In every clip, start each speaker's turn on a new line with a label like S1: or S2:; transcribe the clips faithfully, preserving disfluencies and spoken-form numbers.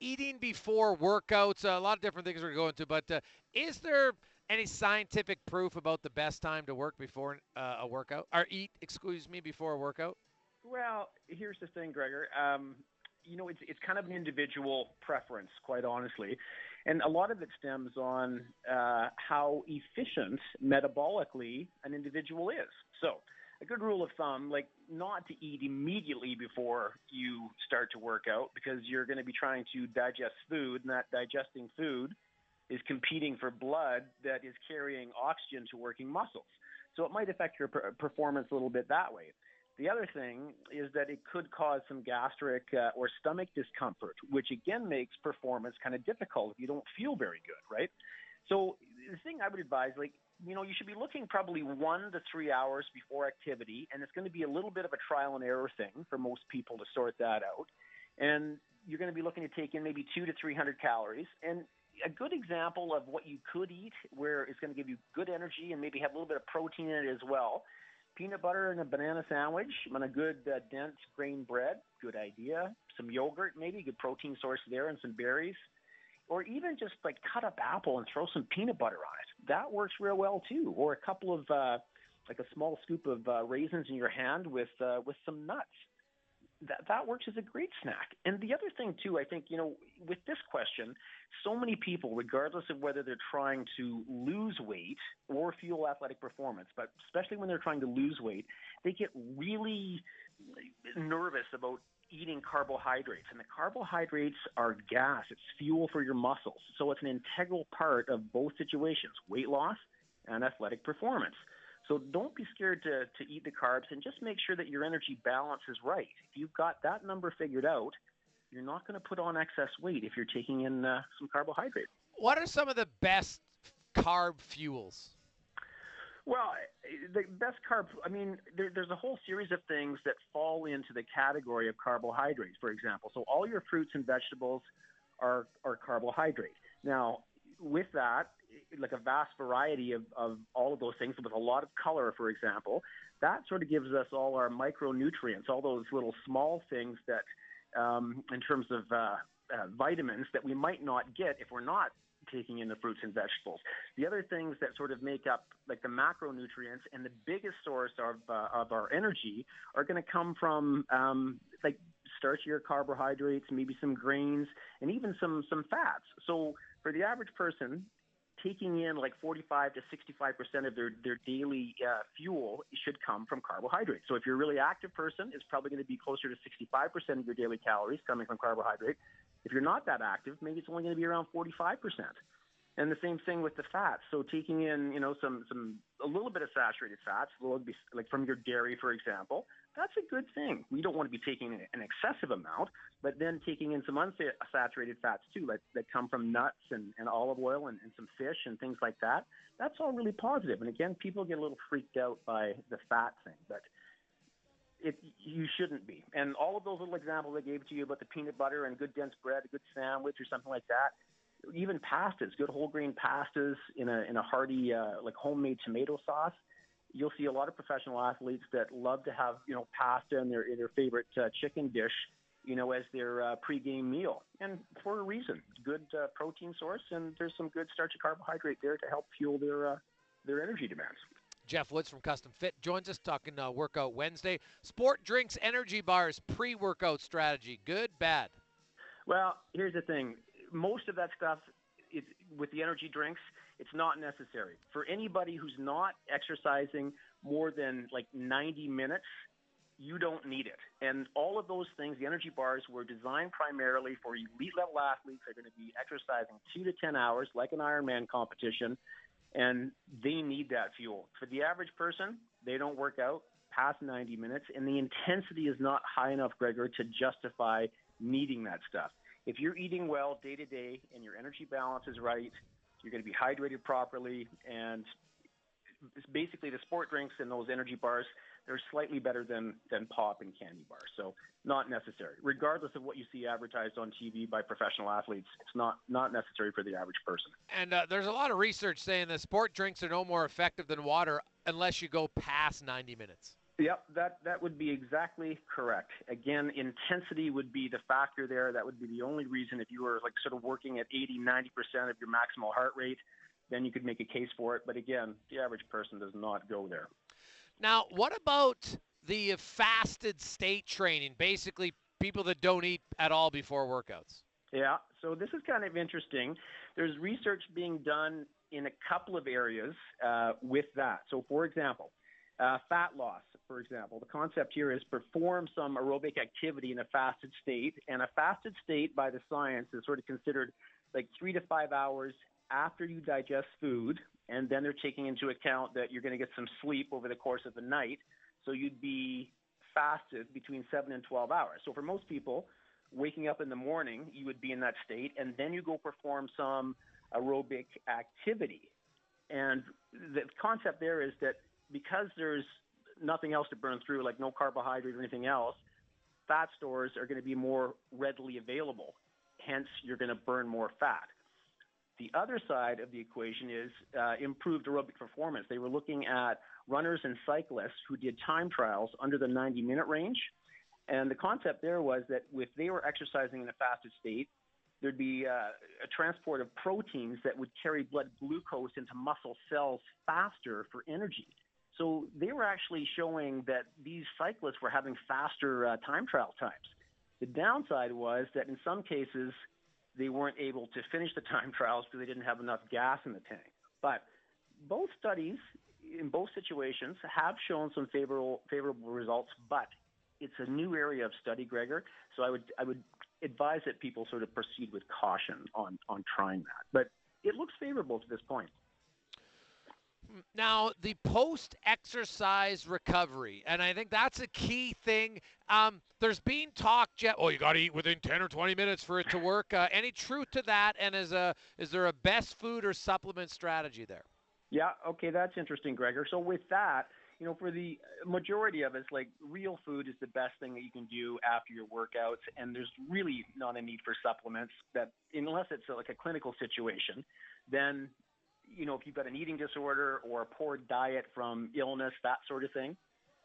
S1: eating before workouts, a lot of different things we're going to, but uh, is there any scientific proof about the best time to work before uh, a workout, or eat, excuse me, before a workout?
S2: Well, here's the thing, Gregor. Um, you know, it's it's kind of an individual preference, quite honestly, and a lot of it stems on uh, how efficient metabolically an individual is. So, a good rule of thumb, like not to eat immediately before you start to work out because you're going to be trying to digest food, and that digesting food is competing for blood that is carrying oxygen to working muscles. So it might affect your per- performance a little bit that way. The other thing is that it could cause some gastric uh, or stomach discomfort, which again makes performance kind of difficult if you don't feel very good, right? So the thing I would advise, like, you know, you should be looking probably one to three hours before activity, and it's going to be a little bit of a trial and error thing for most people to sort that out. And you're going to be looking to take in maybe two to three hundred calories. And a good example of what you could eat, where it's going to give you good energy and maybe have a little bit of protein in it as well. Peanut butter and a banana sandwich on a good uh, dense grain bread, good idea. Some yogurt, maybe good protein source there, and some berries, or even just like cut up apple and throw some peanut butter on it. That works real well too. Or a couple of uh, like a small scoop of uh, raisins in your hand with uh, with some nuts. That that works as a great snack. And the other thing too, I think, you know, with this question, so many people, regardless of whether they're trying to lose weight or fuel athletic performance, but especially when they're trying to lose weight, they get really nervous about eating carbohydrates. And the carbohydrates are gas. It's fuel for your muscles. So it's an integral part of both situations, weight loss and athletic performance. So don't be scared to, to eat the carbs, and just make sure that your energy balance is right. If you've got that number figured out, you're not going to put on excess weight if you're taking in uh, some carbohydrate.
S1: What are some of the best carb fuels?
S2: Well, the best carb, I mean, there, there's a whole series of things that fall into the category of carbohydrates, for example. So all your fruits and vegetables are, are carbohydrate. Now, with that, like a vast variety of, of all of those things with a lot of color, for example, that sort of gives us all our micronutrients, all those little small things that, um, in terms of uh, uh, vitamins, that we might not get if we're not taking in the fruits and vegetables. The other things that sort of make up like the macronutrients and the biggest source of, uh, of our energy are going to come from um, like starchier carbohydrates, maybe some grains, and even some, some fats. So for the average person, taking in like forty-five to sixty-five percent of their, their daily uh, fuel should come from carbohydrates. So if you're a really active person, it's probably going to be closer to sixty-five percent of your daily calories coming from carbohydrate. If you're not that active, maybe it's only going to be around forty-five percent. And the same thing with the fats. So taking in, you know, some, some a little bit of saturated fats, a little bit, like from your dairy, for example, that's a good thing. We don't want to be taking an excessive amount, but then taking in some unsaturated fats too, like that come from nuts and, and olive oil and, and some fish and things like that. That's all really positive. And again, people get a little freaked out by the fat thing, but it, you shouldn't be. And all of those little examples I gave to you about the peanut butter and good dense bread, a good sandwich or something like that, even pastas, good whole grain pastas in a in a hearty uh, like homemade tomato sauce. You'll see a lot of professional athletes that love to have, you know, pasta in their in their favorite uh, chicken dish, you know, as their uh, pregame meal, and for a reason. Good uh, protein source, and there's some good starchy carbohydrate there to help fuel their uh, their energy demands.
S1: Jeff Woods from Custom Fit joins us talking uh, Workout Wednesday. Sport drinks, energy bars, pre-workout strategy. Good, bad?
S2: Well, here's the thing. Most of that stuff, it's, with the energy drinks, it's not necessary. For anybody who's not exercising more than like ninety minutes, you don't need it. And all of those things, the energy bars, were designed primarily for elite level athletes that are going to be exercising two to ten hours, like an Ironman competition, and they need that fuel. For the average person, they don't work out past ninety minutes, and the intensity is not high enough, Gregor, to justify needing that stuff. If you're eating well day to day and your energy balance is right, you're going to be hydrated properly, and it's basically the sport drinks and those energy bars, they're slightly better than, than pop and candy bars. So not necessary. Regardless of what you see advertised on T V by professional athletes, it's not, not necessary for the average person.
S1: And uh, there's a lot of research saying that sport drinks are no more effective than water unless you go past ninety minutes.
S2: Yep, that, that would be exactly correct. Again, intensity would be the factor there. That would be the only reason if you were like sort of working at eighty, ninety percent of your maximal heart rate, then you could make a case for it. But again, the average person does not go there.
S1: Now, what about the fasted state training? Basically, people that don't eat at all before workouts.
S2: Yeah, so this is kind of interesting. There's research being done in a couple of areas uh, with that. So, for example, uh, fat loss, for example, the concept here is perform some aerobic activity in a fasted state. And a fasted state by the science is sort of considered like three to five hours after you digest food. And then they're taking into account that you're going to get some sleep over the course of the night. So you'd be fasted between seven and twelve hours. So for most people, waking up in the morning, you would be in that state, and then you go perform some aerobic activity. And the concept there is that because there's nothing else to burn through, like no carbohydrate or anything else, fat stores are going to be more readily available. Hence, you're going to burn more fat. The other side of the equation is uh, improved aerobic performance. They were looking at runners and cyclists who did time trials under the ninety-minute range. And the concept there was that if they were exercising in a fasted state, there'd be uh, a transport of proteins that would carry blood glucose into muscle cells faster for energy. So they were actually showing that these cyclists were having faster uh, time trial times. The downside was that in some cases, they weren't able to finish the time trials because they didn't have enough gas in the tank. But both studies, in both situations, have shown some favorable favorable results, but it's a new area of study, Gregor. So I would I would advise that people sort of proceed with caution on, on trying that. But it looks favorable to this point.
S1: Now, the post-exercise recovery, and I think that's a key thing. Um, there's been talk, Jeff, oh, you got to eat within ten or twenty minutes for it to work. Uh, any truth to that, and is, a, is there a best food or supplement strategy there?
S2: Yeah, okay, that's interesting, Gregor. So with that, you know, for the majority of us, like real food is the best thing that you can do after your workouts, and there's really not a need for supplements that, unless it's a, like a clinical situation, then, you know, if you've got an eating disorder or a poor diet from illness, that sort of thing,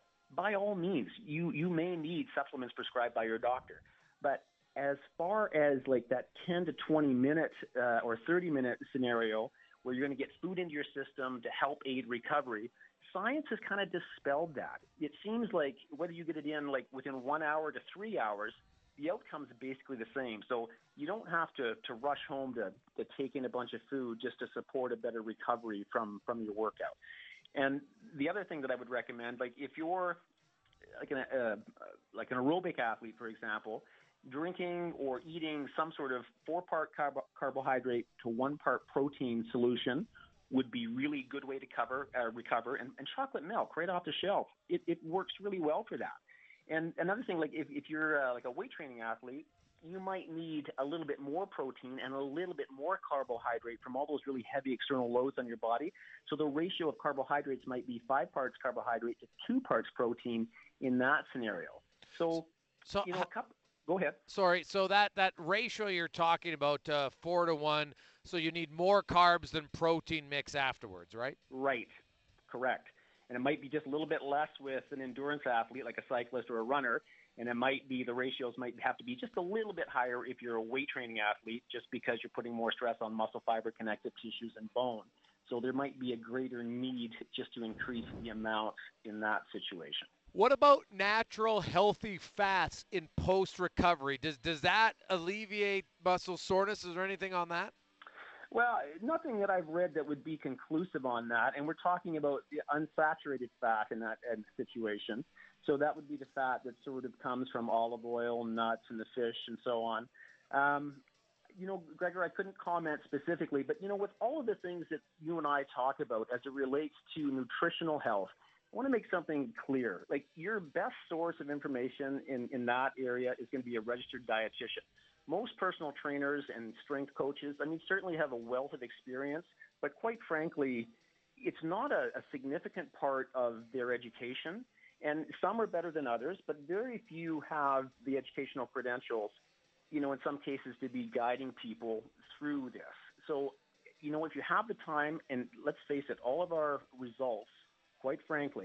S2: by all means, you, you may need supplements prescribed by your doctor. But as far as like that ten to twenty minute uh, or thirty minute scenario where you're going to get food into your system to help aid recovery, science has kind of dispelled that. It seems like whether you get it in like within one hour to three hours, the outcome's basically the same. So you don't have to, to rush home to, to take in a bunch of food just to support a better recovery from, from your workout. And the other thing that I would recommend, like if you're like an, uh, like an aerobic athlete, for example, drinking or eating some sort of four-part carb- carbohydrate to one-part protein solution would be really good way to cover, uh, recover. And, and chocolate milk right off the shelf, it, it works really well for that. And another thing, like if, if you're uh, like a weight training athlete, you might need a little bit more protein and a little bit more carbohydrate from all those really heavy external loads on your body. So the ratio of carbohydrates might be five parts carbohydrate to two parts protein in that scenario. So,
S1: so
S2: you know, a couple, go ahead.
S1: Sorry. So that, that ratio you're talking about, uh, four to one, so you need more carbs than protein mix afterwards, right?
S2: Right. Correct. And it might be just a little bit less with an endurance athlete like a cyclist or a runner. And it might be the ratios might have to be just a little bit higher if you're a weight training athlete, just because you're putting more stress on muscle fiber, connective tissues, and bone. So there might be a greater need just to increase the amount in that situation.
S1: What about natural healthy fats in post-recovery? Does does that alleviate muscle soreness? Is there anything on that?
S2: Well, nothing that I've read that would be conclusive on that. And we're talking about the unsaturated fat in that situation. So that would be the fat that sort of comes from olive oil, nuts, and the fish, and so on. Um, you know, Gregor, I couldn't comment specifically, but, you know, with all of the things that you and I talk about as it relates to nutritional health, I want to make something clear. Like, your best source of information in, in that area is going to be a registered dietitian. Most personal trainers and strength coaches, I mean, certainly have a wealth of experience, but quite frankly, it's not a, a significant part of their education. And some are better than others, but very few have the educational credentials, you know, in some cases to be guiding people through this. So, you know, if you have the time, and let's face it, all of our results, quite frankly,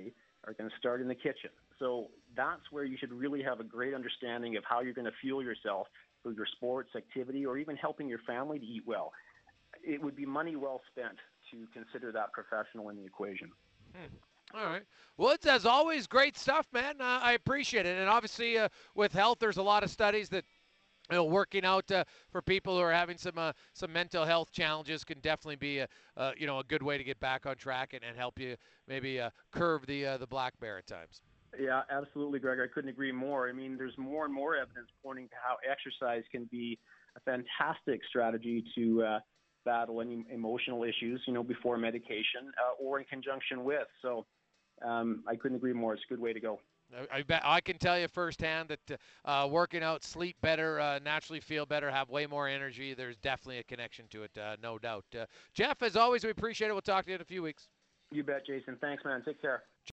S2: are going to start in the kitchen. So that's where you should really have a great understanding of how you're going to fuel yourself for your sports activity or even helping your family to eat well. It would be money well spent to consider that professional in the equation.
S1: Hmm. All right. Woods, as always, great stuff, man. Uh, I appreciate it. And obviously, uh, with health, there's a lot of studies that you know, working out uh, for people who are having some uh, some mental health challenges can definitely be a uh, you know a good way to get back on track and, and help you maybe uh, curve the uh, the black bear at times.
S2: Yeah, absolutely, Greg. I couldn't agree more. I mean, there's more and more evidence pointing to how exercise can be a fantastic strategy to uh, battle any emotional issues, you know, before medication uh, or in conjunction with. So um, I couldn't agree more. It's a good way to go.
S1: I, I, bet, I can tell you firsthand that uh, working out, sleep better, uh, naturally feel better, have way more energy. There's definitely a connection to it, uh, no doubt. Uh, Jeff, as always, we appreciate it. We'll talk to you in a few weeks.
S2: You bet, Jason. Thanks, man. Take care.